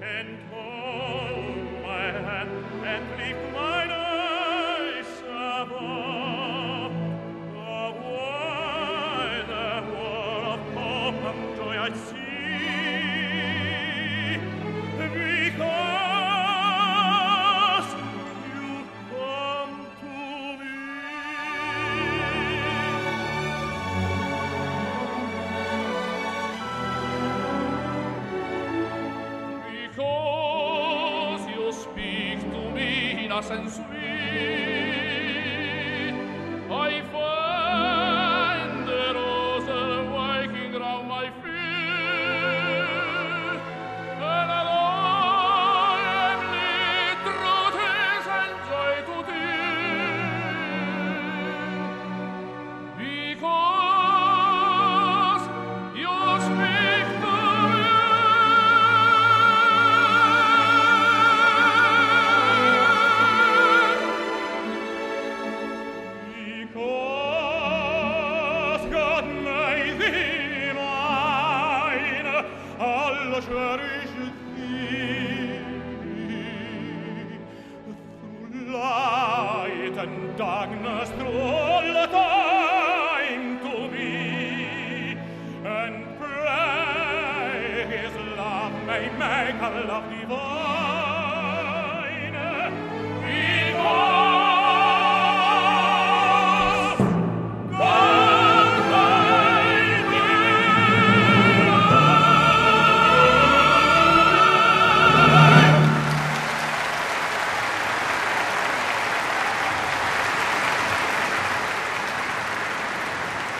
and hold my hand and lift mine eyes above. The wider world of hope and joy I see, because you come to me. Because you speak to me innocent sweet, I find the roses waking round my feet, and I am lit truths and joy to thee. Because you speak to me. Because God made thee mine, I'll cherish thee through light and darkness, through all the time to be, and pray His love may make our love divine.